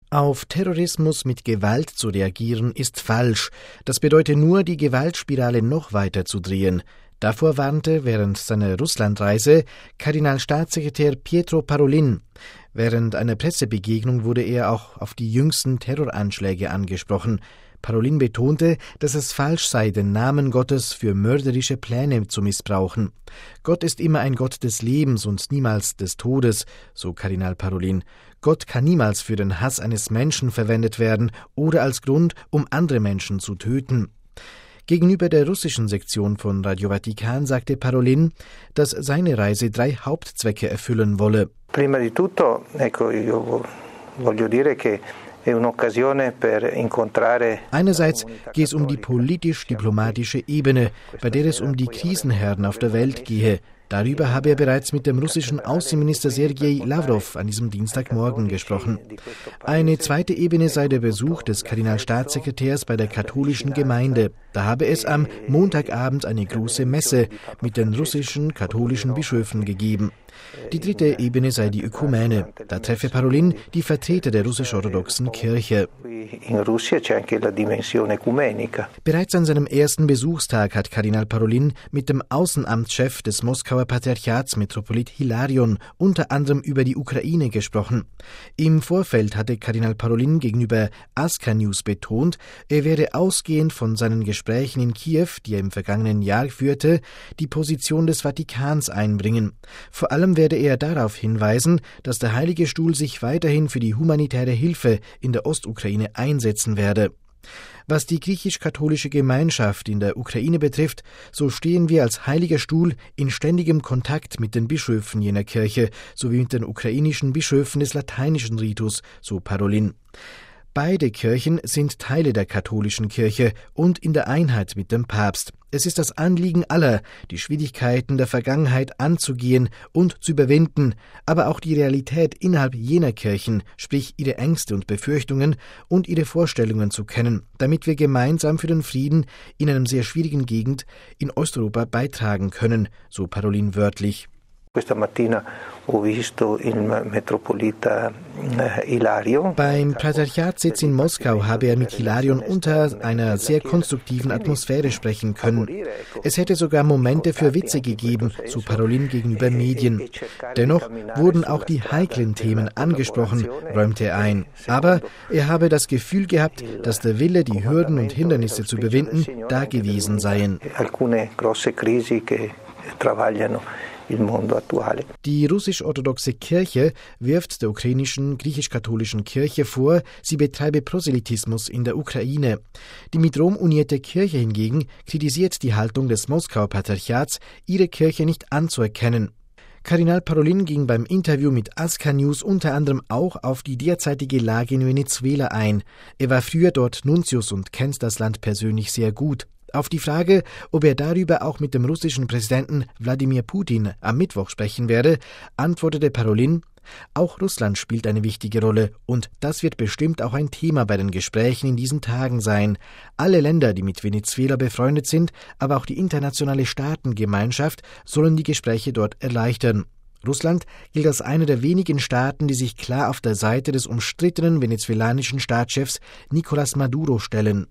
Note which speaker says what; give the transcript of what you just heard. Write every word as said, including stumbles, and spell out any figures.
Speaker 1: Auf Terrorismus mit Gewalt zu reagieren, ist falsch. Das bedeutet nur, die Gewaltspirale noch weiter zu drehen. Davor warnte während seiner Russlandreise Kardinalstaatssekretär Pietro Parolin. Während einer Pressebegegnung wurde er auch auf die jüngsten Terroranschläge angesprochen. Parolin betonte, dass es falsch sei, den Namen Gottes für mörderische Pläne zu missbrauchen. Gott ist immer ein Gott des Lebens und niemals des Todes, so Kardinal Parolin. Gott kann niemals für den Hass eines Menschen verwendet werden oder als Grund, um andere Menschen zu töten. Gegenüber der russischen Sektion von Radio Vatikan sagte Parolin, dass seine Reise drei Hauptzwecke erfüllen wolle.
Speaker 2: Prima di tutto, ecco, io voglio dire che
Speaker 1: Einerseits geht es um die politisch-diplomatische Ebene, bei der es um die Krisenherden auf der Welt gehe. Darüber habe er bereits mit dem russischen Außenminister Sergei Lavrov an diesem Dienstagmorgen gesprochen. Eine zweite Ebene sei der Besuch des Kardinalstaatssekretärs bei der katholischen Gemeinde. Da habe es am Montagabend eine große Messe mit den russischen katholischen Bischöfen gegeben. Die dritte Ebene sei die Ökumene. Da treffe Parolin die Vertreter der russisch-orthodoxen Kirche. Bereits an seinem ersten Besuchstag hat Kardinal Parolin mit dem Außenamtschef des Moskauer Patriarchats Metropolit Hilarion unter anderem über die Ukraine gesprochen. Im Vorfeld hatte Kardinal Parolin gegenüber Aska News betont, er werde ausgehend von seinen Gesprächen in Kiew, die er im vergangenen Jahr führte, die Position des Vatikans einbringen. Vor allem werde er darauf hinweisen, dass der Heilige Stuhl sich weiterhin für die humanitäre Hilfe in der Ostukraine einsetzen werde. Was die griechisch-katholische Gemeinschaft in der Ukraine betrifft, so stehen wir als Heiliger Stuhl in ständigem Kontakt mit den Bischöfen jener Kirche sowie mit den ukrainischen Bischöfen des lateinischen Ritus, so Parolin. Beide Kirchen sind Teile der katholischen Kirche und in der Einheit mit dem Papst. Es ist das Anliegen aller, die Schwierigkeiten der Vergangenheit anzugehen und zu überwinden, aber auch die Realität innerhalb jener Kirchen, sprich ihre Ängste und Befürchtungen und ihre Vorstellungen zu kennen, damit wir gemeinsam für den Frieden in einer sehr schwierigen Gegend in Osteuropa beitragen können, so Parolin wörtlich. Beim Patriarchatssitz in Moskau habe er mit Hilarion unter einer sehr konstruktiven Atmosphäre sprechen können. Es hätte sogar Momente für Witze gegeben, so Parolin gegenüber Medien. Dennoch wurden auch die heiklen Themen angesprochen, räumte er ein. Aber er habe das Gefühl gehabt, dass der Wille, die Hürden und Hindernisse zu überwinden, da gewesen seien. Die russisch-orthodoxe Kirche wirft der ukrainischen griechisch-katholischen Kirche vor, sie betreibe Proselytismus in der Ukraine. Die mit Rom unierte Kirche hingegen kritisiert die Haltung des Moskauer Patriarchats, ihre Kirche nicht anzuerkennen. Kardinal Parolin ging beim Interview mit Aska News unter anderem auch auf die derzeitige Lage in Venezuela ein. Er war früher dort Nuntius und kennt das Land persönlich sehr gut. Auf die Frage, ob er darüber auch mit dem russischen Präsidenten Wladimir Putin am Mittwoch sprechen werde, antwortete Parolin, auch Russland spielt eine wichtige Rolle und das wird bestimmt auch ein Thema bei den Gesprächen in diesen Tagen sein. Alle Länder, die mit Venezuela befreundet sind, aber auch die internationale Staatengemeinschaft sollen die Gespräche dort erleichtern. Russland gilt als einer der wenigen Staaten, die sich klar auf der Seite des umstrittenen venezolanischen Staatschefs Nicolás Maduro stellen.